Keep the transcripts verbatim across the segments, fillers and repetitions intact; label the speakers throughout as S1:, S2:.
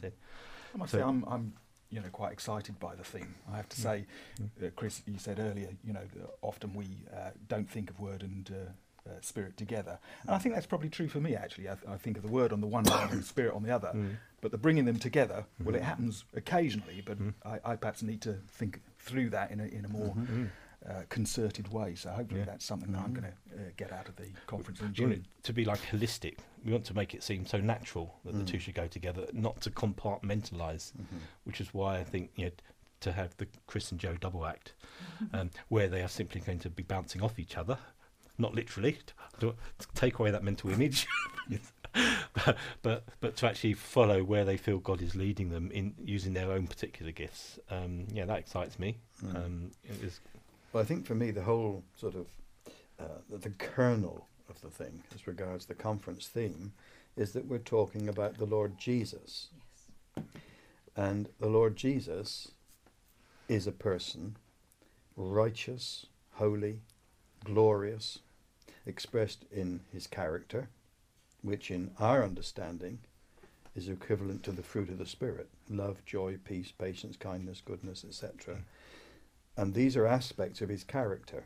S1: said.
S2: I must
S1: So-
S2: say, I'm, I'm, you know, quite excited by the theme. I have to
S1: Mm.
S2: say,
S1: Mm.
S2: uh, Chris, you said earlier, you know, that often we uh, don't think of word and uh, uh, spirit together, and I think that's probably true for me. Actually, I, th- I think of the word on the one hand and the spirit on the other.
S1: Mm.
S2: But the bringing them together, well,
S1: Mhm.
S2: it happens occasionally, but
S1: Mm.
S2: I, I perhaps need to think through that in a in a more
S3: Mhm.
S1: Mm.
S2: uh, concerted way. So hopefully,
S1: Yeah.
S2: that's something that I'm
S3: Mhm.
S2: going to uh, get out of the conference in
S1: We want
S2: June.
S1: it to be like holistic. We want to make it seem so natural that the
S3: Mm.
S1: two should go together, not to compartmentalise,
S3: Mhm.
S1: which is why I think, you know, to have the Chris and Joe double act, um, where they are simply going to be bouncing off each other, not literally, to, to take away that mental image, but, but but to actually follow where they feel God is leading them in using their own particular gifts. Um, yeah, that excites me.
S3: Mm.
S1: Um, it is,
S3: Well, I think for me, the whole sort of uh, the, the kernel of the thing, as regards the conference theme, is that we're talking about the Lord Jesus,
S4: Yes.
S3: and the Lord Jesus is a person, righteous, holy, glorious, expressed in his character, which in our understanding is equivalent to the fruit of the Spirit: love, joy, peace, patience, kindness, goodness, et cetera. And these are aspects of his character.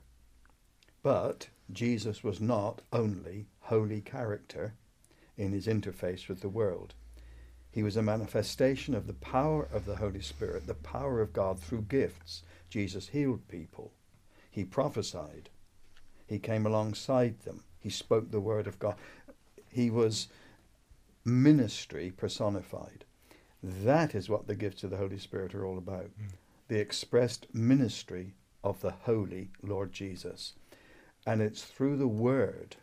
S3: But Jesus was not only holy character in his interface with the world. He was a manifestation of the power of the Holy Spirit, the power of God through gifts. Jesus healed people. He prophesied. He came alongside them. He spoke the word of God. He was ministry personified. That is what the gifts of the Holy Spirit are all about.
S1: Mm.
S3: The expressed ministry of the Holy Lord Jesus. And it's through the Word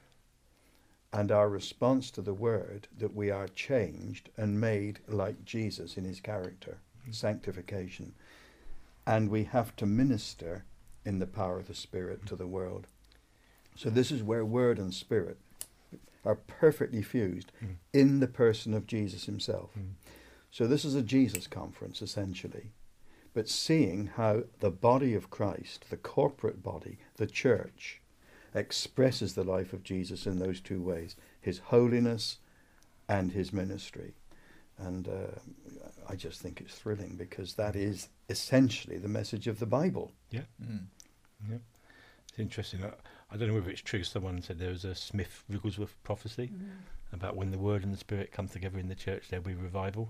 S3: and our response to the Word that we are changed and made like Jesus in his character,
S1: Mm.
S3: sanctification. And we have to minister in the power of the Spirit to the world. So this is where Word and Spirit are perfectly fused
S1: Mm.
S3: in the person of Jesus himself.
S1: Mm.
S3: So this is a Jesus conference, essentially. But seeing how the body of Christ, the corporate body, the church, expresses the life of Jesus in those two ways: his holiness and his ministry. And uh, I just think it's thrilling, because that is essentially the message of the Bible.
S1: yeah,
S2: Mm.
S1: yeah. It's interesting. I, I don't know whether it's true. Someone said there was a Smith Wigglesworth prophecy
S4: Mm.
S1: about when the Word and the Spirit come together in the church, there'll be revival.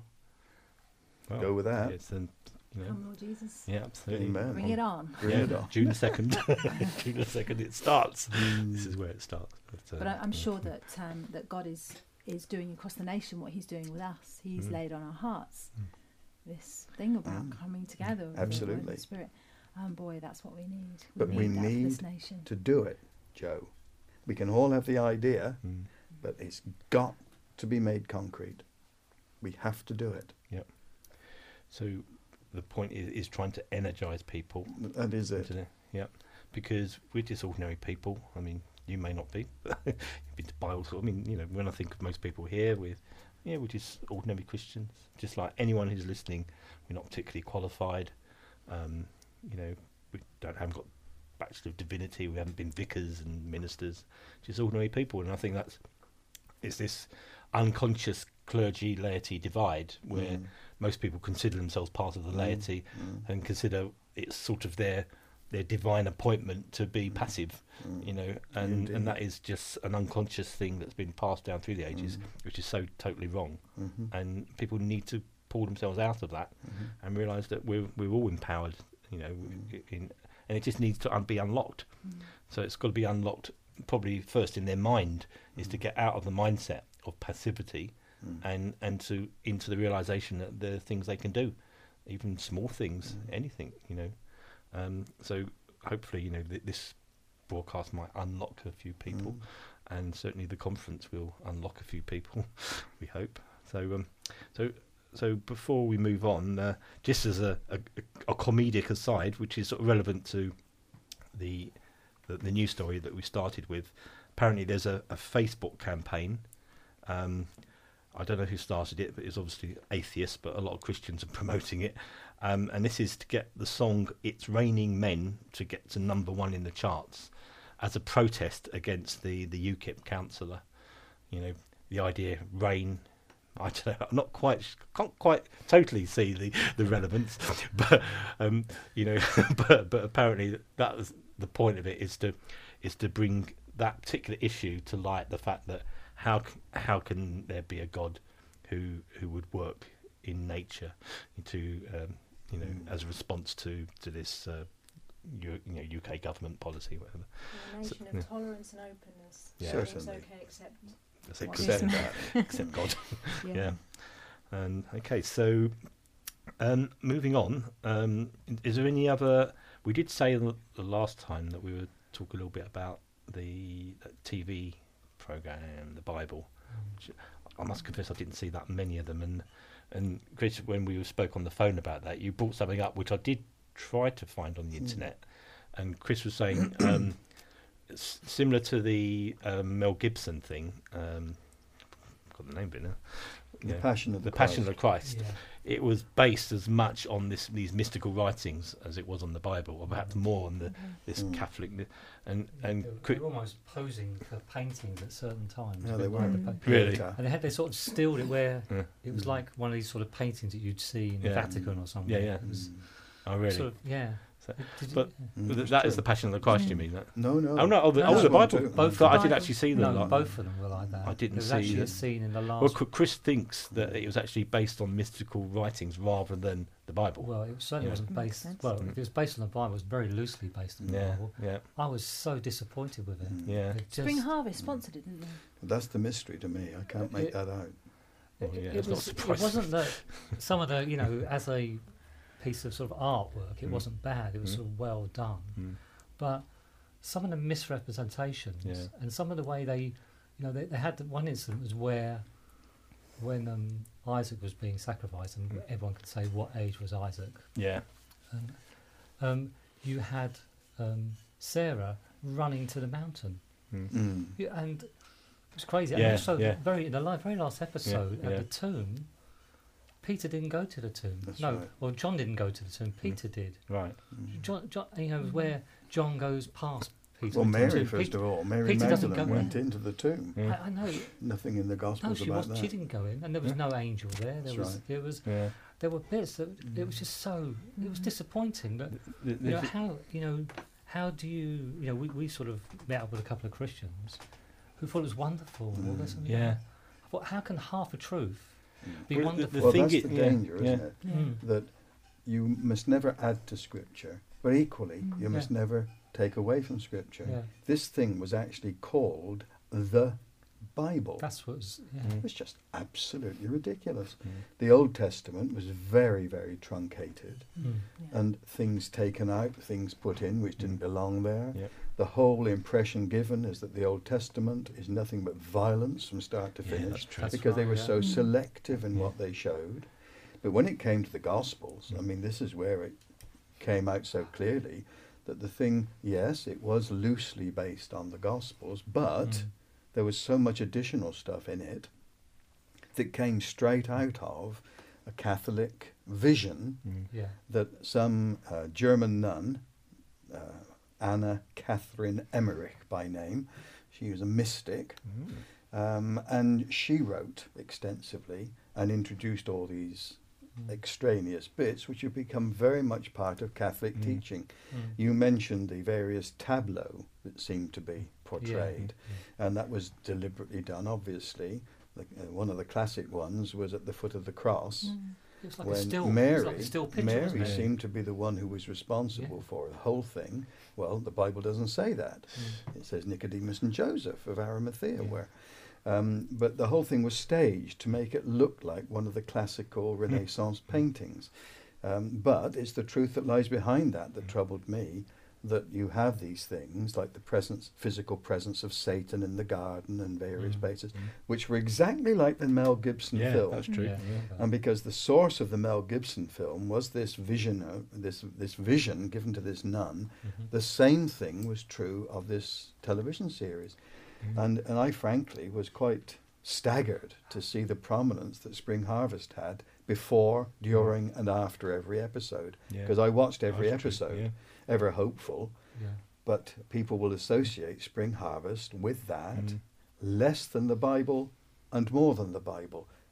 S1: Well,
S3: Go with that.
S1: It's an, you know,
S4: Come, Lord Jesus.
S1: yeah, absolutely.
S3: Amen.
S4: Bring it on.
S3: Bring
S1: Yeah,
S3: it on.
S1: June the second. June the second, it starts. This is where it starts. But, uh,
S4: But I, I'm
S1: yeah.
S4: sure that um, that God is is doing across the nation what he's doing with us. He's
S1: Mm.
S4: laid on our hearts
S1: Mm.
S4: this thing about
S3: Mm.
S4: coming together with the Word
S3: Absolutely.
S4: and Spirit. And boy, that's what we need. We
S3: But
S4: need
S3: we
S4: that for this
S3: need
S4: nation.
S3: To do it, Joe. We can all have the idea,
S1: Mm.
S3: but it's got to be made concrete. We have to do it.
S1: So the point is, is trying to energise people.
S3: That is it.
S1: Isn't it? Yeah, because we're just ordinary people. I mean, you may not be. But you've been to Bible school. I mean, you know, when I think of most people here, with yeah, we're just ordinary Christians. Just like anyone who's listening, we're not particularly qualified. Um, you know, we don't haven't got Bachelor of Divinity. We haven't been vicars and ministers. Just ordinary people. And I think that's it's this unconscious clergy laity divide where
S3: Mm.
S1: most people consider themselves part of the
S3: Mm.
S1: laity
S3: Mm.
S1: and consider it's sort of their their divine appointment to be
S3: Mm.
S1: passive,
S3: Mm.
S1: you know, and
S3: Indeed.
S1: and that is just an unconscious thing that's been passed down through the ages,
S3: Mm.
S1: which is so totally wrong.
S3: Mhm.
S1: And people need to pull themselves out of that
S3: Mhm.
S1: and realise that we're we're all empowered, you know,
S3: Mm.
S1: in, and it just needs to un- be unlocked.
S4: Mm.
S1: So it's got to be unlocked probably first in their mind, is to
S3: Mm.
S1: get out of the mindset of passivity
S3: Mm.
S1: and and to into the realization that there are things they can do, even small things,
S3: Mm.
S1: anything, you know. Um, so hopefully, you know, th- this broadcast might unlock a few people,
S3: Mm.
S1: and certainly the conference will unlock a few people. We hope. So, um, so, so before we move on, uh, just as a, a a comedic aside, which is sort of relevant to the the, the news story that we started with, apparently there's a, a Facebook campaign. Um, I don't know who started it, but it's obviously atheist, but a lot of Christians are promoting it. Um, and this is to get the song It's Raining Men to get to number one in the charts as a protest against the, the UKIP councillor. You know, the idea, rain, I don't know. I'm not quite, can't quite totally see the, the relevance, but um, you know, but but apparently that was the point of it, is to is to bring that particular issue to light. The fact that how c- how can there be a God who who would work in nature to um, you know
S3: Mm.
S1: as a response to to this uh, U, you know U K government policy, whatever.
S5: We're a nation
S1: So,
S5: of
S1: yeah.
S5: tolerance and openness.
S1: Yeah.
S5: So it's
S3: Certainly.
S5: okay, except
S1: Let's say
S5: Yes.
S1: except, uh, except God.
S4: Yeah.
S1: Yeah. And okay, so um, moving on, um, is there any other? We did say the, the last time that we would talk a little bit about the uh, T V program, the Bible. Which I must confess, I didn't see that many of them. And and Chris, when we spoke on the phone about that, you brought something up which I did try to find on the internet. And Chris was saying, um, s- similar to the um, Mel Gibson thing. Um, got the name of it now.
S3: The
S1: Yeah.
S3: Passion of the,
S1: The Passion of the
S3: Christ.
S1: Christ.
S6: Yeah.
S1: It was based as much on this these mystical writings as it was on the Bible, or perhaps more on the this
S3: Mm.
S1: Catholic. And and
S6: they, were,
S1: Chri-
S6: they were almost posing for paintings at certain times.
S3: Yeah,
S6: a
S3: they
S6: bit
S3: were.
S6: like the
S4: Mm.
S6: pa-
S1: Really?
S3: Yeah.
S6: And they had they sort of stilled it where
S1: Yeah.
S6: it was like one of these sort of paintings that you'd see in
S1: Yeah.
S6: the Vatican or something.
S1: Yeah, yeah.
S6: It was
S3: Mm.
S1: oh really?
S6: sort of, yeah.
S1: So-
S6: Did you-
S1: but-
S3: Mm,
S1: But
S3: that's
S1: that is
S3: true.
S1: the Passion of the Christ. You
S4: Mm.
S1: mean that?
S3: No, no.
S1: Oh no! Oh, the,
S6: No,
S1: oh,
S6: no.
S1: the
S3: One
S1: Bible.
S3: too.
S6: Both
S1: But I
S6: the
S1: did
S6: Bible-
S1: actually see
S6: no,
S1: the. lot.
S6: both of them were like that.
S1: I didn't
S6: there was
S1: see
S6: actually a
S1: it.
S6: scene in the last.
S1: Well, Chr- Chris thinks that it was actually based on mystical writings rather than the Bible.
S6: Well, it certainly
S1: Yeah.
S6: wasn't
S4: Makes
S6: based.
S4: sense.
S6: Well,
S1: Mm.
S6: if it was based on the Bible, it was very loosely based on the
S1: yeah,
S6: Bible.
S1: yeah,
S6: I was so disappointed with it.
S3: Mm.
S1: yeah.
S6: It just,
S4: Spring Harvest sponsored it, didn't they?
S3: That's the mystery to me. I can't make
S6: It-
S3: that out.
S1: Well,
S6: It,
S1: yeah,
S6: it
S1: it's not
S6: was, it
S1: surprising.
S6: wasn't that some of the, you know, as a piece of sort of artwork, it
S1: Mm.
S6: wasn't bad. It was
S1: Mm.
S6: sort of well done.
S1: Mm.
S6: But some of the misrepresentations
S1: Yeah.
S6: and some of the way they, you know, they, they had the one incident was where when um, Isaac was being sacrificed, and
S1: Mm.
S6: everyone could say what age was Isaac,
S1: Yeah,
S6: and um, you had um, Sarah running to the mountain.
S1: mm.
S3: Mm.
S6: Yeah, and it was crazy.
S1: Yeah,
S6: and also,
S1: yeah.
S6: very in the li- very last episode
S1: yeah.
S6: at the tomb, Peter didn't go to the tomb.
S3: That's
S6: no,
S3: right.
S6: well, John didn't go to the tomb. Peter did.
S1: right.
S3: Mm.
S6: John, John, you know, where John goes past Peter.
S3: Well,
S6: into the
S3: Mary,
S6: tomb.
S3: first
S6: Peter,
S3: of all, Mary
S6: Peter doesn't
S3: Magdalene
S6: go
S3: went
S6: there.
S3: into the tomb.
S1: Yeah.
S6: I, I know.
S3: Nothing in the
S6: No,
S3: Gospels
S6: she
S3: about
S6: was.
S3: that.
S6: She didn't go in, and there was
S1: Yeah.
S6: no angel there. There
S3: That's
S6: was.
S3: right.
S6: There was.
S1: Yeah.
S6: There were bits that it was just so. It was
S4: Mm.
S6: disappointing. That
S1: The-
S6: you
S1: the-
S6: know how you know how do you you know we, we sort of met up with a couple of Christians who thought it was wonderful and all this.
S3: Mm.
S6: And
S1: Yeah.
S6: that. I thought, how can half a truth
S3: Mm.
S6: be
S1: Well, the-
S6: wonderful?
S1: the
S3: Well,
S1: thing
S3: that's
S1: is-
S3: the
S1: yeah,
S3: danger, isn't
S1: yeah.
S3: it?
S4: Yeah.
S6: Mm.
S3: That you must never add to Scripture, but equally,
S4: Mm.
S3: you must never take away from Scripture.
S6: Yeah,
S3: This thing was actually called the Bible.
S6: that's what was. Yeah.
S1: Mm.
S3: It's just absolutely ridiculous.
S1: Mm.
S3: The Old Testament was very, very truncated,
S6: Mm.
S4: Yeah.
S3: and things taken out, things put in which didn't
S1: Mm.
S3: belong there.
S1: Yeah.
S3: The whole impression given is that the Old Testament is nothing but violence from start to
S1: Yeah,
S3: finish,
S1: that's true.
S6: That's
S3: because they
S6: right,
S3: were
S6: yeah.
S3: so
S4: Mm.
S3: selective in
S1: Yeah.
S3: what they showed. But when it came to the Gospels, I
S1: Mm.
S3: mean, this is where it came out so clearly that the thing, yes, it was loosely based on the Gospels, but
S6: Mm.
S3: there was so much additional stuff in it that came straight out of a Catholic vision
S1: Mm.
S6: Yeah.
S3: that some uh, German nun, uh, Anna Catherine Emmerich by name, she was a mystic,
S1: Mm.
S3: um, and she wrote extensively and introduced all these
S6: Mm.
S3: extraneous bits which have become very much part of Catholic
S1: Mm.
S3: teaching.
S6: Mm.
S3: You mentioned the various tableaux that seemed to be
S6: Yeah.
S3: portrayed, and that was deliberately done, obviously. The, uh, one of the classic ones was at the foot of the cross,
S4: Mm.
S6: It was like a
S3: when
S6: still. it
S3: Mary,
S6: was like a still picture,
S3: Mary
S6: wasn't it?
S3: seemed to be the one who was responsible
S6: Yeah.
S3: for the whole thing. Well, the Bible doesn't say that.
S6: Mm.
S3: It says Nicodemus and Joseph of Arimathea,
S6: Yeah.
S3: where, um, but the whole thing was staged to make it look like one of the classical Renaissance paintings. Um, but it's the truth that lies behind that that
S1: Mm.
S3: troubled me. That you have these things like the presence, physical presence of Satan in the garden and various
S6: Mm.
S3: places,
S1: Mm.
S3: which were exactly like the Mel Gibson
S1: Yeah,
S3: film.
S1: that's true.
S6: Yeah.
S1: Yeah.
S3: And because the source of the Mel Gibson film was this vision, uh, this this vision given to this nun,
S6: Mhm.
S3: the same thing was true of this television series.
S1: Mm.
S3: And and I frankly was quite staggered to see the prominence that Spring Harvest had before, during, and after every episode.
S1: Yeah.
S3: Because I watched every
S1: That's true,
S3: episode,
S1: yeah.
S3: ever hopeful,
S6: Yeah.
S3: but people will associate Spring Harvest with that
S1: Mm.
S3: less than the Bible and more than the Bible.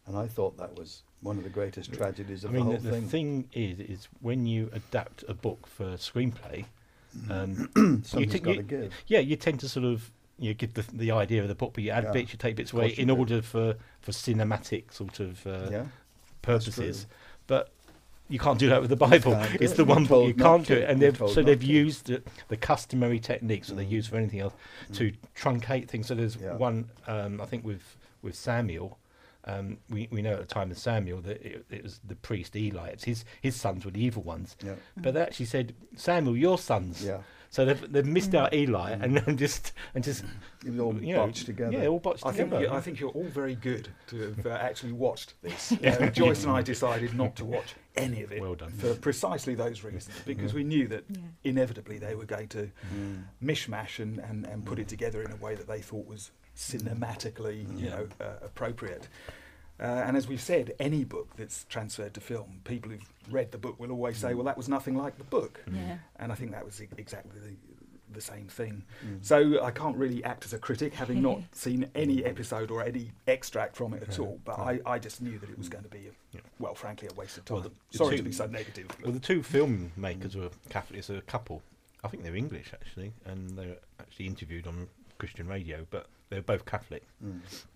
S3: And I thought that was one of the greatest tragedies
S1: I
S3: of
S1: mean,
S3: the
S1: the,
S3: whole
S1: the
S3: thing.
S1: thing is, is when you adapt a book for screenplay, um,
S3: Something's
S1: t-
S3: got to
S1: you-
S3: give.
S1: yeah, you tend to sort of you know, give the the idea of the book, but you add
S3: Yeah.
S1: bits, you take bits
S3: Of
S1: away
S3: course you
S1: in
S3: do.
S1: order for for cinematic sort of uh,
S3: Yeah.
S1: purposes.
S3: true.
S1: But you can't do that with the Bible.
S3: can't do
S1: It's
S3: it.
S1: the
S3: You're
S1: one book
S3: told
S1: you
S3: not
S1: can't do
S3: to.
S1: it, and
S3: You're
S1: they've
S3: told
S1: so
S3: not
S1: they've
S3: to.
S1: used the, the customary techniques that they
S3: Mm.
S1: use for anything else to truncate things. So there's
S3: Yeah.
S1: one, um, I think, with with Samuel. Um, we we know at the time of Samuel that it, it was the priest Eli. It's his his sons were the evil ones,
S3: Yeah.
S1: but they actually said, Samuel, your sons.
S3: Yeah.
S1: So they've they've missed out Eli and then just and just
S3: It was all
S1: you know,
S3: botched together.
S1: Yeah, all botched
S2: I think,
S1: together.
S2: you, I think you're all very good to have uh, actually watched this. Uh, Joyce and I decided not to watch any of it
S1: Well done.
S2: for precisely those reasons, because we knew that
S4: Yeah.
S2: inevitably they were going to
S3: Mm.
S2: mishmash and, and, and put it together in a way that they thought was cinematically, you
S3: Yeah.
S2: know, uh, appropriate. Uh, and as we've said, any book that's transferred to film, people who've read the book will always say, well, that was nothing like the book.
S4: Yeah.
S2: And I think that was e- exactly the, the same thing.
S3: Mm.
S2: So I can't really act as a critic, having not seen any episode or any extract from it at
S1: Yeah.
S2: all. But I, I just knew that it was going to be, a,
S1: Yeah.
S2: well, frankly, a waste of
S1: Well,
S2: time.
S1: the-
S2: Sorry
S1: the
S2: to
S1: two-
S2: be so negative. but-
S1: Well, the two filmmakers were Catholic. It's a couple. I think they're English actually, and they were actually interviewed on Christian radio. But they were both Catholic.
S3: Mm.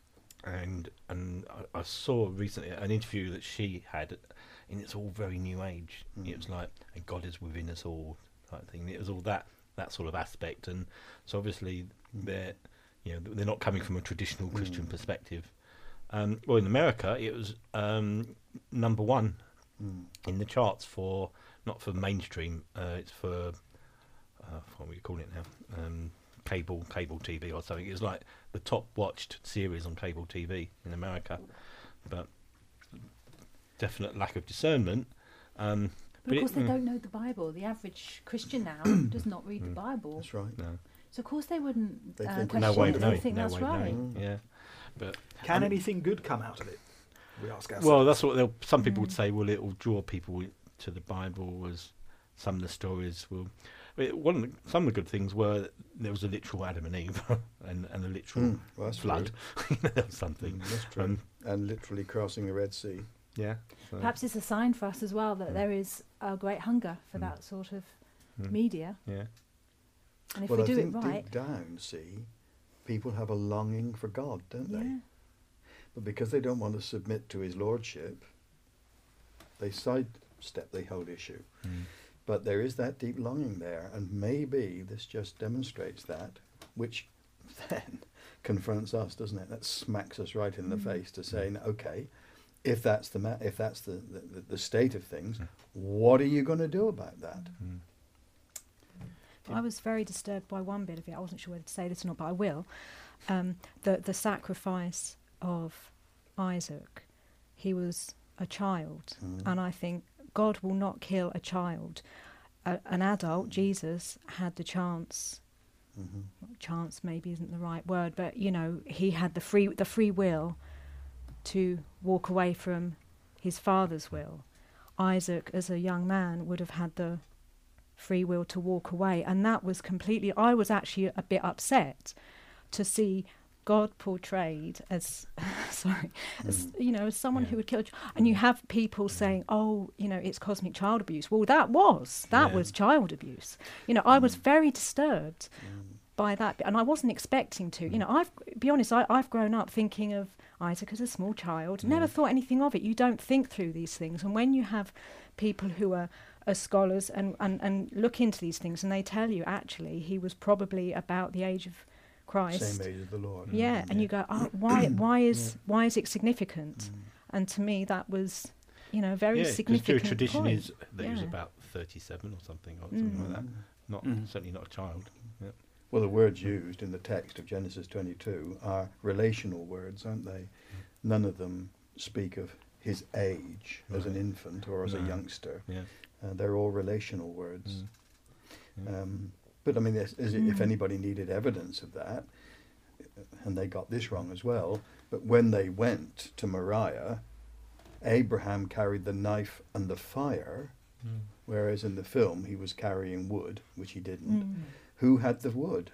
S1: And and I, I saw recently an interview that she had, and it's all very New Age.
S3: Mm.
S1: It was like, and God is within us all type thing. It was all that that sort of aspect, and so obviously they're you know they're not coming from a traditional Christian
S3: Mm.
S1: perspective. Um, well, in America, it was um, number one
S3: Mm.
S1: in the charts for not for mainstream. Uh, it's for uh, what are we calling it now? Um, cable cable T V or something. It was like the top watched series on cable T V in America, but definite lack of discernment. Um,
S4: But of
S1: it-
S4: course, they
S1: mm,
S4: don't know the Bible. The average Christian now does not read the
S1: Mm.
S4: Bible.
S3: That's right.
S1: no,
S4: So, of course, they wouldn't
S3: They
S4: uh,
S3: think
S4: question
S1: no way
S4: it.
S1: of
S4: They
S1: knowing.
S4: think
S1: No
S4: that's
S1: way of
S4: right.
S1: knowing. Yeah, but
S2: Can
S1: um,
S2: anything good come out of it? We ask ourselves.
S1: well, that's what they'll, some people would
S4: Mm.
S1: say. Well, it will draw people to the Bible, as some of the stories will. It, one of the, some of the good things were that there was a literal Adam and Eve and, and a literal
S3: Mm. Well, that's
S1: flood,
S3: true.
S1: or something.
S3: Mm, that's true.
S1: Um,
S3: and literally crossing the Red Sea.
S1: yeah. So,
S4: Perhaps it's a sign for us as well that
S1: Mm.
S4: there is a great hunger for
S1: Mm.
S4: that sort of
S1: mm,
S4: media.
S1: yeah.
S4: And if
S3: well,
S4: we
S3: I
S4: do
S3: think
S4: it right,
S3: deep down, see, people have a longing for God, don't they?
S4: yeah,
S3: But because they don't want to submit to his lordship, they sidestep the whole issue.
S1: Mm.
S3: But there is that deep longing there, and maybe this just demonstrates that, which then confronts us, doesn't it? That smacks us right in the
S4: Mm.
S3: face to say, okay, if that's the ma- if that's the, the, the state of things,
S1: Mm.
S3: what are you going to do about that?
S1: Mm.
S5: I was very disturbed by one bit of it. I wasn't sure whether to say this or not, but I will. Um, the the sacrifice of Isaac. He was a child,
S3: Mm.
S5: and I think God will not kill a child. A, an adult, Jesus, had the chance.
S3: Mhm.
S5: Chance maybe isn't the right word, but you know, he had the free the free will to walk away from his father's will. Isaac, as a young man, would have had the free will to walk away, and that was completely. I was actually a bit upset to see God portrayed as sorry, as, you know, as someone
S1: Yeah.
S5: who would kill. a ch- And you have people saying, "Oh, you know, it's cosmic child abuse." Well, that was that
S1: Yeah.
S5: was child abuse. You know, I was very disturbed
S3: Mm.
S5: by that, and I wasn't expecting to. You know, I've be honest, I, I've grown up thinking of Isaac as a small child, never
S1: Mm.
S5: thought anything of it. You don't think through these things, and when you have people who are, are scholars and, and, and look into these things, and they tell you actually he was probably about the age of Christ.
S3: Same age as the Lord.
S5: Yeah, and you go, oh, why? Why is why is it significant?
S3: Mm.
S5: And to me, that was, you know, very
S1: yeah, 'cause
S5: significant.
S1: Jewish tradition
S5: point.
S1: is that he was
S5: Yeah.
S1: about thirty-seven or something, or something like that.
S3: Mm.
S1: Not
S2: Mm.
S1: certainly not a child. Yeah.
S3: Well, the words used in the text of Genesis twenty-two are relational words, aren't they? None of them speak of his age as an
S1: Right.
S3: infant or as a
S1: No.
S3: youngster.
S1: Yeah.
S3: Uh, they're all relational words.
S1: Mm. Yeah.
S3: Um, but I mean, there's- is it, if
S5: Mm.
S3: anybody needed evidence of that, and they got this wrong as well, but when they went to Moriah, Abraham carried the knife and the fire,
S1: Mm.
S3: whereas in the film he was carrying wood, which he didn't.
S5: Mm.
S3: Who had the wood?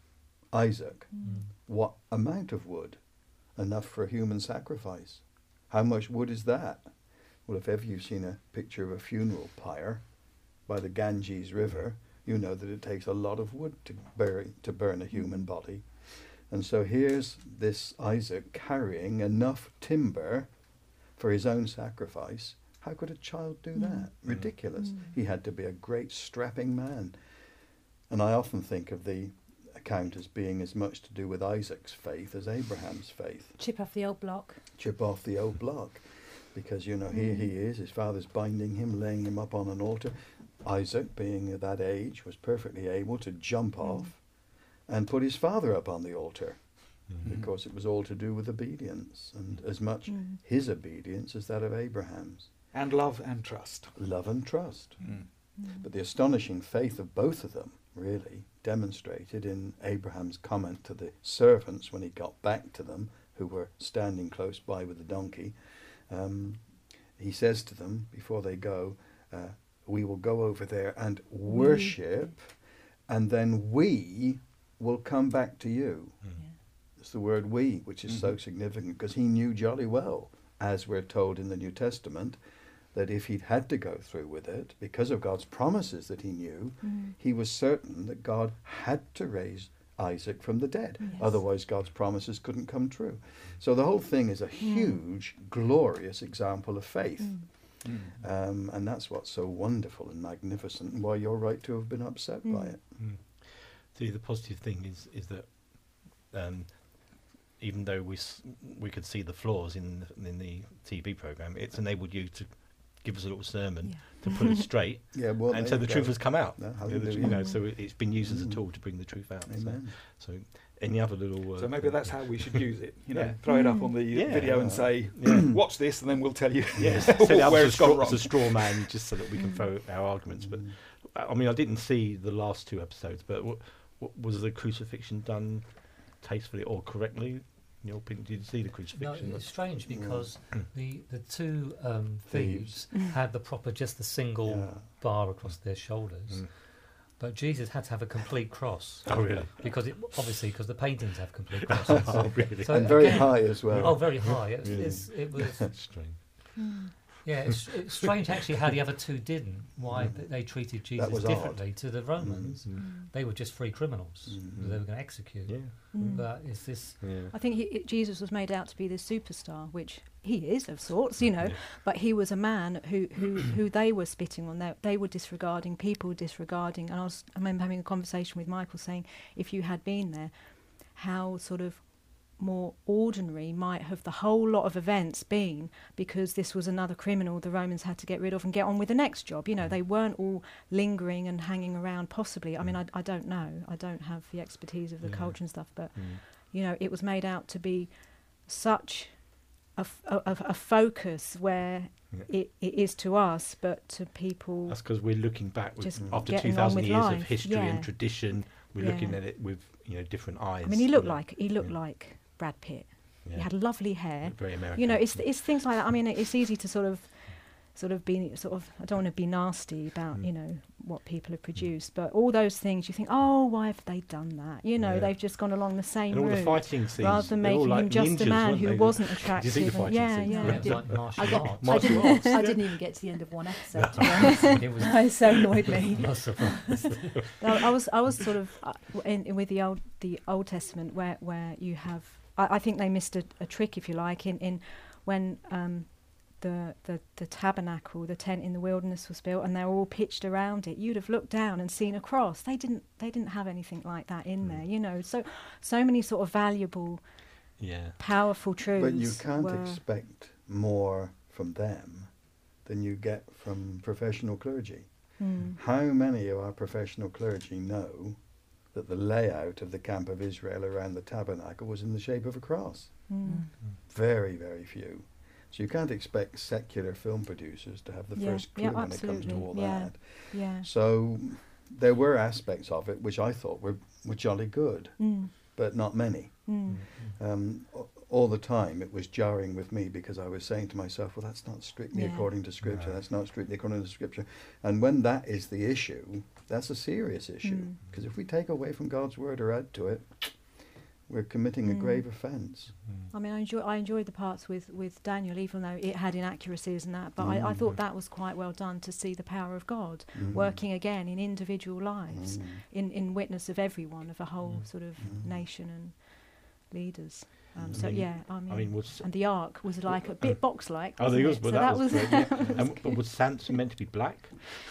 S3: Isaac.
S1: Mm.
S3: What amount of wood? Enough for a human sacrifice. How much wood is that? Well, if ever you've seen a picture of a funeral pyre by the Ganges River, you know that it takes a lot of wood to bury, to burn a human body. And so here's this Isaac carrying enough timber for his own sacrifice. How could a child do that? Ridiculous.
S5: Mm.
S3: He had to be a great strapping man. And I often think of the account as being as much to do with Isaac's faith as Abraham's faith.
S4: Chip off the old block.
S3: Chip off the old block. Because, you know, here he is, his father's binding him, laying him up on an altar. Isaac, being of that age, was perfectly able to jump off and put his father up on the altar.
S1: Mhm.
S3: Because it was all to do with obedience, and as much
S5: Mm.
S3: his obedience as that of Abraham's.
S2: And love and trust.
S3: Love and trust.
S2: Mm.
S3: But the astonishing faith of both of them, really, demonstrated in Abraham's comment to the servants when he got back to them, who were standing close by with the donkey. Um, he says to them, before they go, uh, we will go over there and worship, and then we will come back to you.
S1: Mm.
S4: Yeah.
S3: It's the word we, which is so
S2: Mhm.
S3: significant, because he knew jolly well, as we're told in the New Testament, that if he'd had to go through with it, because of God's promises that he knew,
S5: Mm.
S3: he was certain that God had to raise Isaac from the dead.
S4: Yes.
S3: Otherwise, God's promises couldn't come true. So the whole thing is a huge, glorious example of faith.
S5: Mm.
S2: Mm.
S3: Um, and that's what's so wonderful and magnificent, and why you're right to have been upset by
S5: Mm.
S3: it.
S1: Mm. See, the positive thing is is that um, even though we s- we could see the flaws in in the T V program, it's enabled you to give us a little sermon
S5: Yeah.
S1: to put it straight,
S3: Yeah, well,
S1: and
S3: there
S1: so
S3: you
S1: the
S3: go.
S1: truth has come out.
S3: No,
S1: You know,
S3: hallelujah.
S1: you know, so it, it's been used as a
S3: Mm.
S1: tool to bring the truth out. So,
S3: Amen.
S1: so any other little? Uh,
S2: So maybe that's how we should use it. You know,
S1: Yeah.
S2: throw it up on the
S1: Yeah.
S2: video and say,
S1: Yeah.
S2: "Watch this," and then we'll tell you
S1: Yeah, set it up
S2: where
S1: as a,
S2: it's gone
S1: straw,
S2: wrong.
S1: as a straw man, just so that we can
S5: Mm.
S1: throw our arguments. But
S3: Mm.
S1: I mean, I didn't see the last two episodes, but w- w- was the crucifixion done tastefully or correctly? In your opinion, did you see the
S6: No,
S1: crucifixion?
S6: it's strange because
S1: Mm.
S6: the the two um,
S3: Thieves.
S6: thieves had the proper, just the single
S3: Yeah.
S6: bar across their shoulders,
S1: Mm.
S6: but Jesus had to have a complete cross
S1: Oh, really?
S6: because it obviously because the paintings have complete crosses.
S1: Oh, really?
S6: So
S3: And very
S6: again-
S3: high as well.
S6: Oh, very high. It,
S1: Really?
S6: it's, it was
S1: That's strange.
S5: Mm.
S6: yeah. It's, it's strange actually how the other two didn't. Why
S3: Mm.
S6: th- they treated
S3: That
S6: Jesus
S3: was odd.
S6: differently to the Romans.
S1: Mm.
S6: They were just free criminals
S3: Mm.
S6: that they were going to execute.
S1: Yeah.
S5: Mm.
S6: But it's this.
S1: Yeah.
S5: I think he, it- Jesus was made out to be this superstar, which he is of sorts, you know.
S1: Yeah.
S5: But he was a man who who, who they were spitting on. They, they were disregarding, people were disregarding. And I was I remember having a conversation with Michael saying, if you had been there, how sort of more ordinary might have the whole lot of events been, because this was another criminal the Romans had to get rid of and get on with the next job. You know, they weren't all lingering and hanging around possibly. I mean, I, I don't know. I don't have the expertise of the
S1: Yeah.
S5: culture and stuff, but
S1: Mm.
S5: you know, it was made out to be such a, f- a- a- a focus where
S1: Yeah.
S5: it, it is to us, but to people.
S1: That's because we're looking back with,
S5: Just
S1: after
S5: getting
S1: two
S5: on
S1: thousand
S5: with
S1: years of
S5: life,
S1: history
S5: yeah.
S1: and tradition. We're
S5: Yeah.
S1: looking at it with you know different eyes.
S5: I mean, he looked
S1: you know.
S5: like he looked
S1: Yeah.
S5: like Brad Pitt.
S1: Yeah.
S5: He had lovely hair.
S1: Very American.
S5: You know, it's it's things like that. I mean, it's easy to sort of, sort of be sort of. I don't want to be nasty about
S1: Mm.
S5: you know what people have produced, but all those things you think, oh, why have they done that? You know,
S1: Yeah.
S5: they've just gone along the same
S1: and all
S5: route
S1: the fighting scenes,
S5: rather than
S1: they're all
S5: making
S1: like
S5: him just
S1: ninjas,
S5: a man
S1: weren't
S5: who
S1: they?
S5: wasn't
S1: Did you see
S5: attractive.
S1: the
S5: and-
S1: fighting
S5: yeah,
S1: scenes?
S5: yeah,
S6: Yeah,
S5: I
S6: it was
S5: did.
S6: like martial
S4: I, got,
S6: arts.
S4: I,
S1: Martial
S4: didn't,
S1: arts,
S4: I
S1: yeah.
S4: didn't even get to the end of one episode, to be honest.
S6: It was
S5: It so annoyed me.
S6: not surprised.
S5: No, I was I was sort of uh, in, in with the old the Old Testament where where you have I, I think they missed a, a trick, if you like, in in when um, the, the the tabernacle, the tent in the wilderness was built, and they were all pitched around it. You'd have looked down and seen a cross. They didn't they didn't have anything like that in
S1: Mm.
S5: there, you know. So so many sort of valuable,
S1: Yeah.
S5: powerful truths.
S3: But you can't
S5: were,
S3: expect more from them than you get from professional clergy.
S5: Mm,
S3: How many of our professional clergy know that the layout of the camp of Israel around the tabernacle was in the shape of a cross?
S5: mm,
S3: Very, very few. So you can't expect secular film producers to have the
S5: Yeah,
S3: first clue
S5: yeah,
S3: when it comes to
S5: absolutely,
S3: all
S5: yeah.
S3: that.
S5: yeah.
S3: So there were aspects of it which I thought were, were jolly good,
S5: Mm,
S3: but not many.
S5: mm,
S3: Um, a- all the time it was jarring with me because I was saying to myself, well, that's not strictly
S5: Yeah.
S3: according to Scripture,
S1: No.
S3: that's not strictly according to Scripture. And when that is the issue, that's a serious issue.
S5: Mm.
S3: Because if we take away from God's Word or add to it, we're committing a
S5: Mm.
S3: grave offence.
S6: Mm.
S5: I mean, I enjoy I enjoyed the parts with, with Daniel, even though it had inaccuracies and that. But I, I
S3: Mm.
S5: thought that was quite well done to see the power of God
S3: Mm.
S5: working again in individual lives,
S3: Mm.
S5: in, in witness of everyone, of a whole
S6: Mm.
S5: sort of
S3: Mm.
S5: nation and leaders. Um,
S3: Mm.
S5: so
S1: I mean-
S5: yeah, I mean,
S1: I mean, was
S5: and the ark was like a bit box-like.
S1: oh,
S5: wasn't
S1: there was,
S5: it?
S1: but
S5: So
S1: that, was, great, yeah.
S5: was
S1: and, but was Samson meant to be black?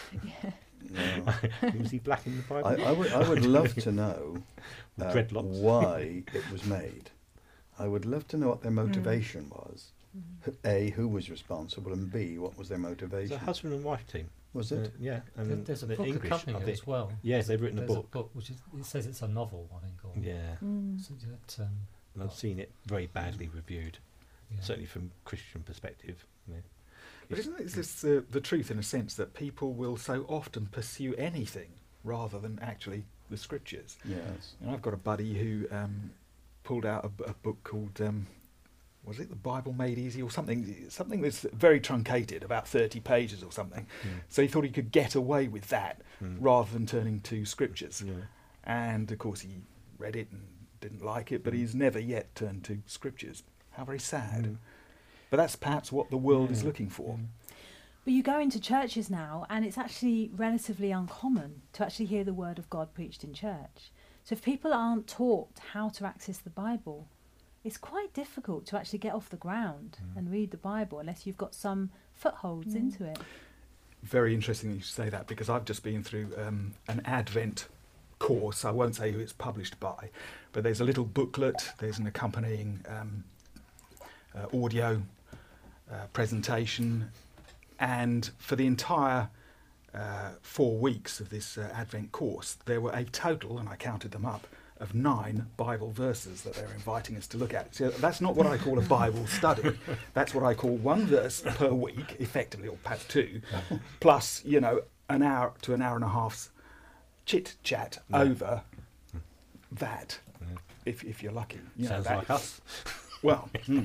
S3: No.
S1: Was he black in the Bible?
S3: I, I would I would love to know
S1: With
S3: uh,
S1: dreadlocks.
S3: why it was made. I would love to know what their motivation was.
S5: Mhm.
S3: A, who was responsible, and B, what was their
S1: It's
S3: motivation?
S1: a husband and wife team.
S3: Was
S1: Uh,
S3: it?
S1: yeah, and
S6: There- There's a
S1: the
S6: book
S1: English
S6: accompanying
S1: of
S6: it as well.
S1: Yes, they've written a
S6: There's
S1: book.
S6: which is, it says it's a novel, I think. Or
S1: Yeah,
S5: Mm.
S6: so that, um,
S1: and I've seen it very badly reviewed,
S6: yeah.
S1: certainly from Christian perspective. Yeah.
S2: But
S1: It's-
S2: isn't it this uh, the truth in a sense that people will so often pursue anything rather than actually the scriptures?
S3: Yes.
S2: And I've got a buddy who um, pulled out a, b- a book called, um, was it The Bible Made Easy or something? Something that's very truncated, about thirty pages or something.
S1: Mm.
S2: So he thought he could get away with that
S1: Mm.
S2: rather than turning to scriptures.
S1: Yeah.
S2: And of course he read it and didn't like it, but he's never yet turned to scriptures. How very sad.
S1: Mm.
S2: But that's perhaps what the world is
S1: Yeah.
S2: looking for.
S1: Yeah.
S4: But you go into churches now, and it's actually relatively uncommon to actually hear the word of God preached in church. So if people aren't taught how to access the Bible, it's quite difficult to actually get off the ground
S1: Mm.
S4: and read the Bible unless you've got some footholds
S5: Mm.
S4: into it.
S2: Very interesting that you say that, because I've just been through um, an Advent course. I won't say who it's published by, but there's a little booklet, there's an accompanying um, uh, audio uh, presentation, and for the entire uh, four weeks of this uh, Advent course, there were a total, and I counted them up, of nine Bible verses that they're inviting us to look at. So that's not what I call a Bible study. That's what I call one verse per week, effectively, or perhaps two, plus, you know, an hour to an hour and a half's chit chat
S1: Yeah.
S2: over that,
S1: Yeah.
S2: if if you're lucky. You know,
S1: Sounds
S2: that-
S1: like us.
S2: Well, mm.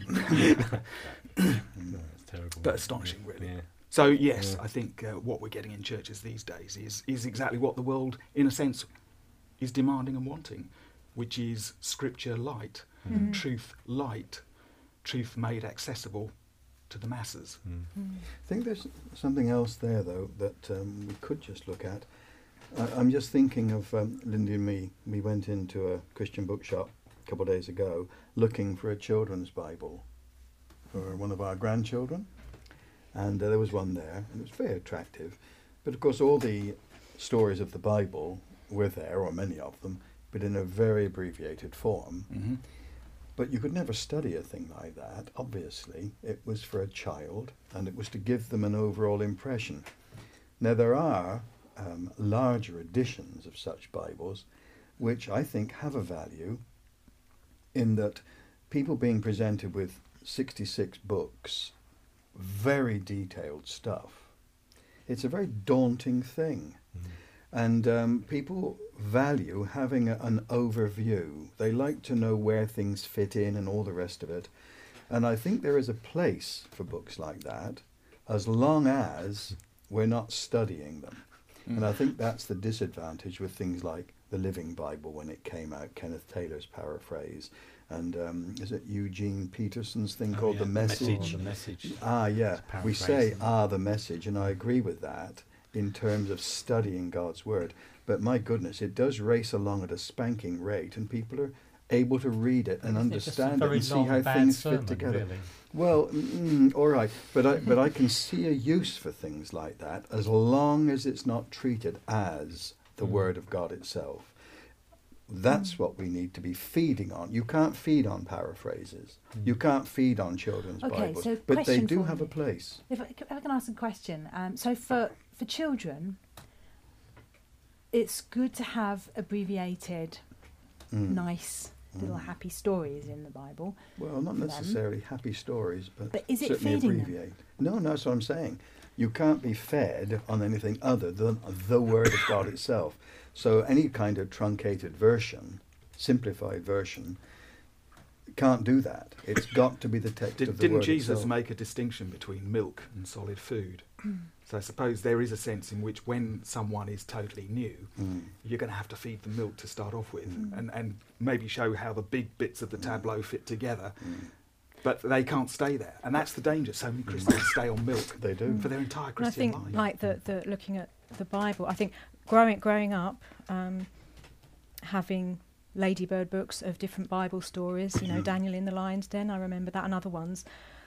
S1: No, it's terrible.
S2: But astonishing, really.
S1: Yeah.
S2: So yes,
S1: Yeah.
S2: I think uh, what we're getting in churches these days is is exactly what the world, in a sense, is demanding and wanting, which is scripture light,
S5: Mm.
S2: truth light, truth made accessible to the masses.
S1: Mm.
S5: Mm.
S3: I think there's something else there, though, that um, we could just look at. I, I'm just thinking of um, Lindy and me. We went into a Christian bookshop a couple of days ago looking for a children's Bible for one of our grandchildren. And uh, there was one there, and it was very attractive. But of course, all the stories of the Bible were there, or many of them, but in a very abbreviated form.
S2: Mm-hmm.
S3: But you could never study a thing like that, obviously. It was for a child, and it was to give them an overall impression. Now, there are um, larger editions of such Bibles, which I think have a value, in that people being presented with sixty-six books, very detailed stuff, it's a very daunting thing.
S1: Mm.
S3: And um, people value having a, an overview. They like to know where things fit in and all the rest of it. And I think there is a place for books like that, as long as we're not studying them. And I think that's the disadvantage with things like the Living Bible when it came out, Kenneth Taylor's paraphrase, and um, is it Eugene Peterson's thing
S1: Oh,
S3: called
S1: yeah,
S3: The Message?
S1: The message.
S3: Ah, yeah.
S1: It's
S3: We say,
S1: paraphrasing.
S3: ah, the message, and I agree with that in terms of studying God's Word. But my goodness, it does race along at a spanking rate, and people are able to read it and
S6: Isn't it just a
S3: understand it
S6: very
S3: and see
S6: long,
S3: how
S6: bad
S3: things
S6: sermon,
S3: fit together.
S6: Really?
S3: Well, mm, all right, but I, but I can see a use for things like that as long as it's not treated as the
S6: Mm.
S3: Word of God itself. That's what we need to be feeding on. You can't feed on paraphrases.
S6: Mm.
S3: You can't feed on children's
S4: Okay,
S3: Bibles,
S4: so
S3: but they
S4: question
S3: do
S4: for
S3: have a
S4: you.
S3: place.
S4: If I, if I can ask a question, um, so for for children, it's good to have abbreviated,
S3: Mm.
S4: nice little
S3: Mm.
S4: happy stories in the Bible.
S3: Well, not
S4: for them.
S3: necessarily happy stories, but,
S4: But is it
S3: certainly
S4: feeding them?
S3: abbreviate. No, no, that's what I'm saying. You can't be fed on anything other than the Word of God itself. So any kind of truncated version, simplified version, can't do that. It's got to be the text
S2: Did,
S3: of the
S2: didn't
S3: Word
S2: Jesus
S3: itself.
S2: make a distinction between milk and solid food? So I suppose there is a sense in which when someone is totally new,
S3: Mm.
S2: you're going to have to feed them milk to start off with,
S3: Mm.
S2: and, and maybe show how the big bits of the tableau fit together.
S3: Mm.
S2: But they can't stay there, and that's the danger. So many Christians stay on milk
S3: They do.
S2: for their entire
S5: And I
S2: Christian
S5: think,
S2: life.
S5: like the, the looking at the Bible, I think growing growing up, um, having Ladybird books of different Bible stories, you know, Daniel in the Lion's Den, I remember that, and other ones.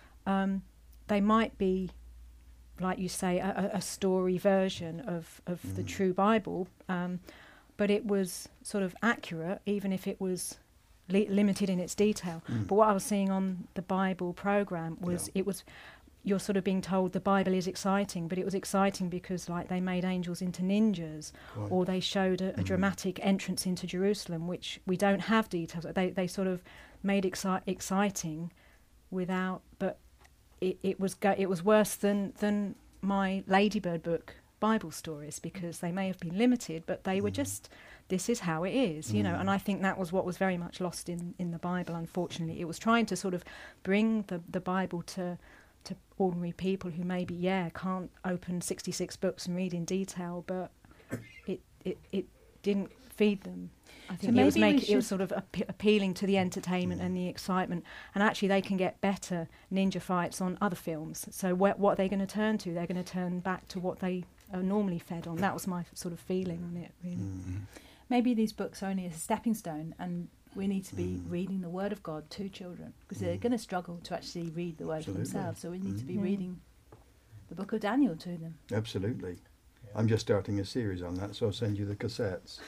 S5: Um, they might be, like you say, a, a a story version of, of the
S3: Mm.
S5: true Bible, um, but it was sort of accurate, even if it was li- limited in its detail.
S3: Mm.
S5: But what I was seeing on the Bible program was
S3: Yeah.
S5: it was you're sort of being told the Bible is exciting, but it was exciting because like they made angels into ninjas,
S3: Right.
S5: or they showed a, a
S3: Mm.
S5: dramatic entrance into Jerusalem, which we don't have details. They they sort of made exci- exciting without, but it, it was go- it was worse than than my Ladybird book Bible stories, because they may have been limited, but they were
S3: Mm.
S5: just, this is how it is, you know.
S3: Mm.
S5: And I think that was what was very much lost in, in the Bible, unfortunately. It was trying to sort of bring the, the Bible to to ordinary people who maybe, yeah, can't open sixty-six books and read in detail, but it it, it didn't feed them. I think it was
S4: maybe we
S5: make, it was
S4: should-
S5: sort of ap- appealing to the entertainment and the excitement, and actually they can get better ninja fights on other films. So wh- what are they going to turn to? They're going to turn back to what they are normally fed on. That was my sort of feeling on it, really.
S3: Mm.
S4: Maybe these books are only a stepping stone, and we need to be
S3: Mm.
S4: reading the Word of God to children, because they're
S3: Mm.
S4: going to struggle to actually read the Word
S3: Absolutely.
S4: for themselves. So we need to be
S5: Mm.
S4: reading the Book of Daniel to them.
S3: Absolutely. I'm just starting a series on that, so I'll send you the cassettes.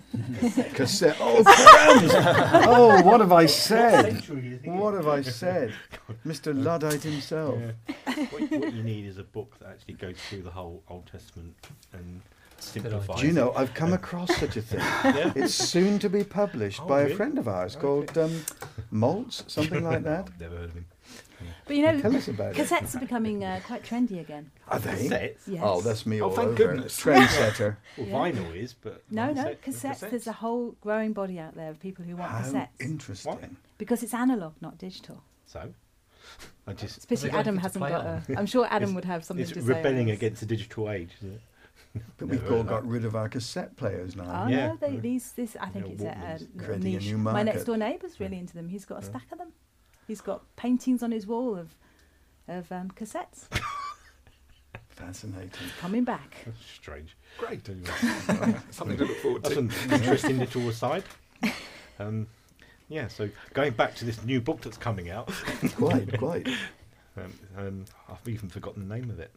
S3: Cassette. Oh, crumbs! Oh, what have I said? What have I said? Mister Luddite himself.
S1: Yeah. what, what you need is a book that actually goes through the whole Old Testament and simplifies
S3: Do you
S1: it.
S3: know, I've come across such a thing.
S1: Yeah.
S3: It's soon to be published
S1: Oh,
S3: by
S1: really?
S3: a friend of ours
S1: Okay.
S3: called um, Maltz, something like that.
S1: I've never heard of him.
S4: But you know,
S3: Tell us about it.
S4: cassettes are becoming uh, quite trendy again.
S3: Are they?
S1: Cassettes?
S4: Yes.
S3: Oh, that's me
S2: Oh,
S3: all
S2: thank
S3: over.
S2: goodness.
S3: Trendsetter.
S1: Well,
S4: Yeah.
S1: vinyl is, but
S4: No, no,
S1: cassette-
S4: cassettes. There's a whole growing body out there of people who want
S3: How
S4: cassettes.
S3: interesting.
S1: What?
S4: Because it's analog, not digital.
S1: So, I just
S4: It's pity
S6: Have they got
S4: Adam
S6: anything to
S4: hasn't
S6: play
S4: got
S6: on?
S4: a... I'm sure Adam
S1: It's-
S4: would have something
S1: it's
S4: to say. on
S1: rebelling
S4: this.
S1: against the digital age, isn't it?
S3: But we've
S1: Never
S3: all
S1: heard
S3: got
S1: that.
S3: rid of our cassette players now.
S4: Oh
S1: Yeah.
S4: no, they, these this I think
S1: Yeah,
S4: it's a, a
S1: Walkmans.
S4: little
S3: Creating a
S4: niche.
S3: new
S4: My
S3: market.
S4: next door neighbour's really into them. He's got a
S1: Yeah.
S4: stack of them. He's got paintings on his wall of of um, cassettes
S3: Fascinating.
S4: coming back.
S1: That's strange.
S2: Great.
S1: Anyway.
S2: Something to look forward
S1: That's
S2: to.
S1: an interesting little aside. Um, yeah, so going back to this new book that's coming out,
S3: Quite, quite.
S1: um, um, I've even forgotten the name of it.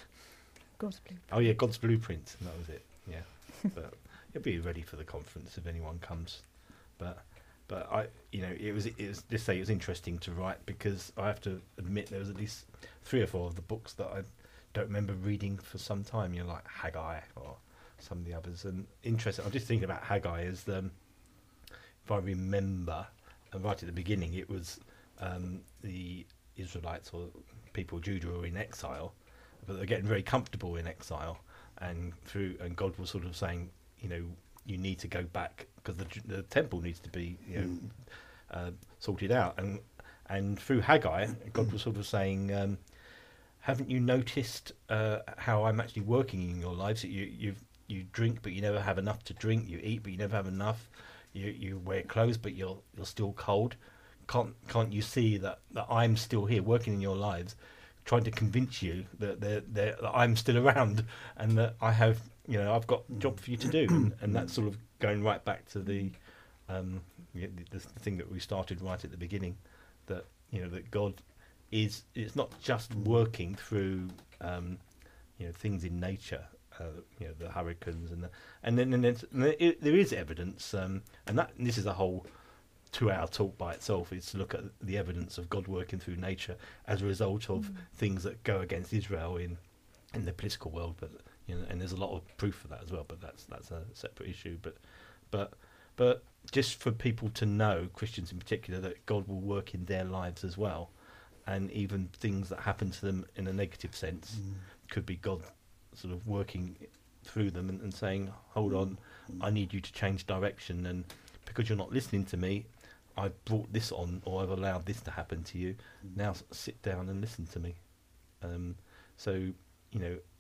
S5: God's blue.
S1: Oh yeah, God's Blueprint. That was it. Yeah, but it'll be ready for the conference if anyone comes. But but I, you know, it was it was just say it was interesting to write, because I have to admit there was at least three or four of the books that I don't remember reading for some time. You know, like Haggai or some of the others. And interesting. I'm just thinking about Haggai as um, if I remember, and right at the beginning, it was um, the Israelites or people of Judah were in exile, but they're getting very comfortable in exile, and through and God was sort of saying, you know, you need to go back because the the temple needs to be, you know,
S3: Mm.
S1: uh, sorted out, and and through Haggai, God was sort of saying, um, haven't you noticed uh, how I'm actually working in your lives? That you you you drink, but you never have enough to drink. You eat, but you never have enough. You you wear clothes, but you're you're still cold. Can't can't you see that, that I'm still here working in your lives, trying to convince you that they're, they're, that I'm still around and that I have, you know, I've got a job for you to do, and, and that's sort of going right back to the, um, you know, the, the thing that we started right at the beginning, that you know that God is it's not just working through, um, you know, things in nature. Uh, you know, the hurricanes and the, and then and, then, and there, i- there is evidence, um, and that and this is a whole two-hour talk by itself. Is to look at the evidence of God working through nature as a result of
S4: Mm.
S1: things that go against Israel in in the political world. But you know, and there's a lot of proof for that as well. But that's that's a separate issue. But but but just for people to know, Christians in particular, that God will work in their lives as well, and even things that happen to them in a negative sense
S3: Mm.
S1: could be God sort of working through them and, and saying, hold on, I need you to change direction, and because you're not listening to me, I've brought this on, or I've allowed this to happen to you. Now s- sit down and listen to me. Um, so, you know,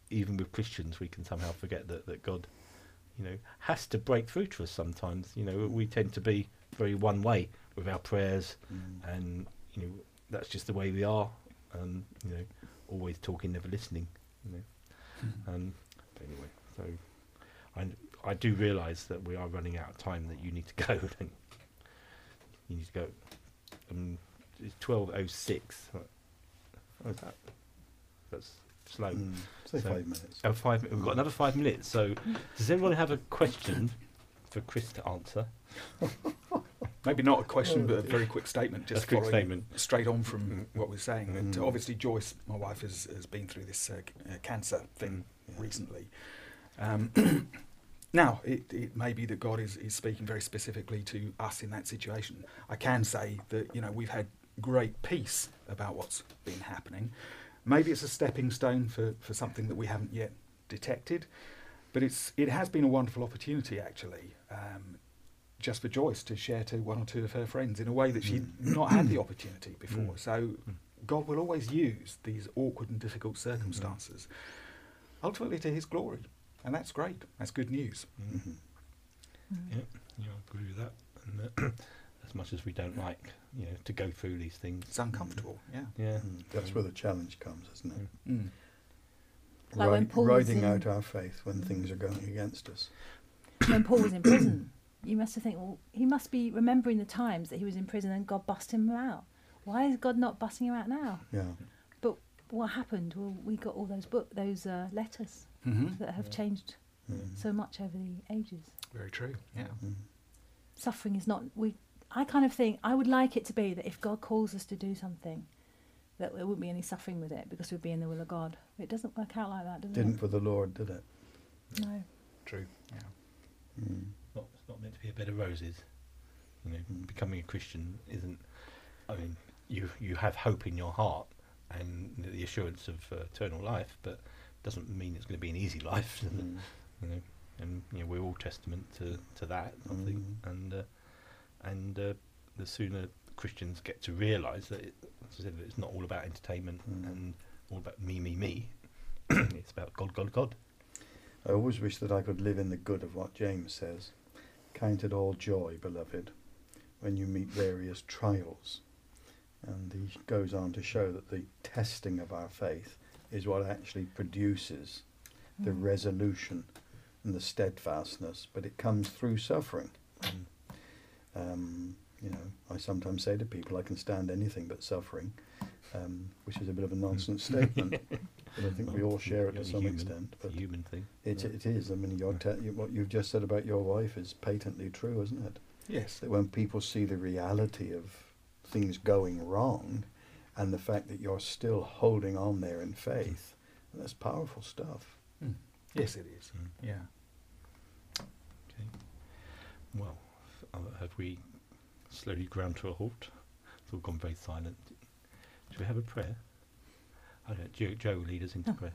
S1: even with Christians, we can somehow forget that, that God, you know, has to break through to us sometimes. You know, we tend to be very one way with our prayers,
S3: Mm.
S1: and you know that's just the way we are. And you know, always talking, never listening. You know,
S2: Mhm.
S1: um, but anyway, so I I do realise that we are running out of time. That you need to go. Don't you? You need to go. Um, it's twelve oh six. Oh, is that? That's slow.
S3: Mm. Say
S1: So-
S3: five minutes.
S1: Oh, five. We've got another five minutes. So, does everyone have a question for Chris to answer?
S2: Maybe not a question, but a very quick statement. Just
S1: A quick
S2: following
S1: statement.
S2: straight on from what we're saying.
S3: Mm.
S2: That obviously, Joyce, my wife, has, has been through this uh, c- uh, cancer thing
S3: Yeah.
S2: recently. Um, now, it, it may be that God is, is speaking very specifically to us in that situation. I can say that, you know, we've had great peace about what's been happening. Maybe it's a stepping stone for, for something that we haven't yet detected, but it's it has been a wonderful opportunity, actually, um, just for Joyce to share to one or two of her friends in a way that she'd not had the opportunity before.
S1: Mm.
S2: So God will always use these awkward and difficult circumstances, ultimately to his glory. And that's great. That's good news.
S3: Mhm.
S1: Yeah, yeah, I agree with that. And, uh, as much as we don't like, you know, to go through these things,
S2: It's uncomfortable, yeah.
S1: yeah,
S3: Mm. That's where the challenge comes, isn't it?
S2: Mm.
S4: Like when
S3: Rid-
S4: Paul was
S3: riding
S4: in-
S3: out our faith when things are going against us.
S4: When Paul was in prison, you must have think, well, he must be remembering the times that he was in prison and God bust him out. Why is God not busting him out now?
S3: Yeah.
S4: But what happened? Well, we got all those book, those uh, letters
S2: Mhm.
S4: that have
S1: Yeah.
S4: changed
S3: Mm.
S4: so much over the ages.
S2: Very true, yeah.
S3: Mm.
S4: Suffering is not. We. I kind of think I would like it to be that if God calls us to do something, that there wouldn't be any suffering with it because we'd be in the will of God. It doesn't work out like that, does
S3: Didn't for the Lord, did it?
S4: it? No.
S2: True, yeah.
S3: Mm.
S1: not, it's not meant to be a bed of roses. You know,
S3: Mm.
S1: becoming a Christian isn't. I mean, you you have hope in your heart and the assurance of uh, eternal life, but doesn't mean it's going to be an easy life. does it?
S3: Mm.
S1: You know, and you know we're all testament to, to that, I think.
S3: Mm.
S1: And uh, and uh, the sooner Christians get to realise that, it, as I said, that it's not all about entertainment
S3: Mm.
S1: and all about me, me, me. It's about God, God, God.
S3: I always wish that I could live in the good of what James says. Count it all joy, beloved, when you meet various trials. And he goes on to show that the testing of our faith is what actually produces the
S4: Mm.
S3: resolution and the steadfastness, but it comes through suffering.
S1: Mm.
S3: Um, you know, I sometimes say to people, I can stand anything but suffering, um, which is a bit of a nonsense statement, but I think we all share it to
S1: You're
S3: some
S1: human.
S3: extent.
S1: It's a
S3: But
S1: human thing.
S3: it,
S1: Yeah.
S3: it is. I mean, your te- you- what you've just said about your wife is patently true, isn't it?
S2: Yes.
S3: That when people see the reality of things going wrong and the fact that you're still holding on there in faith, that's powerful stuff.
S2: Mm. Yes, it is.
S1: Mm.
S2: Yeah.
S1: Okay. Well, f- uh, have we slowly ground to a halt? It's all gone very silent. Should we have a prayer? I don't. Joe, Joe will lead us into prayer.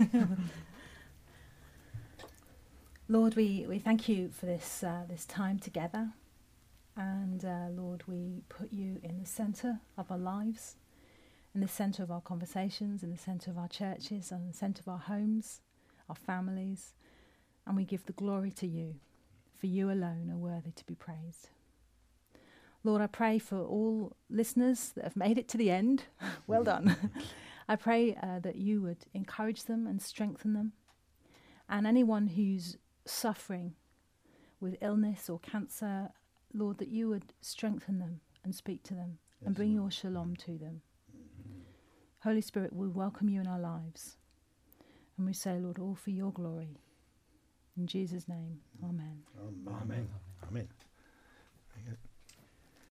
S4: Lord, we, we thank you for this uh, this time together, and uh, Lord, we put you in the centre of our lives, in the centre of our conversations, in the centre of our churches, and in the centre of our homes, our families, and we give the glory to you, for you alone are worthy to be praised. Lord, I pray for all listeners that have made it to the end. Well done. I pray uh, that you would encourage them and strengthen them, and anyone who's suffering with illness or cancer, Lord, that you would strengthen them and speak to them and
S3: Yes,
S4: bring your
S3: Lord.
S4: shalom to them. Holy Spirit, we welcome you in our lives, and we say, Lord, all for your glory. In Jesus' name, amen.
S3: Amen.
S1: Amen. Amen.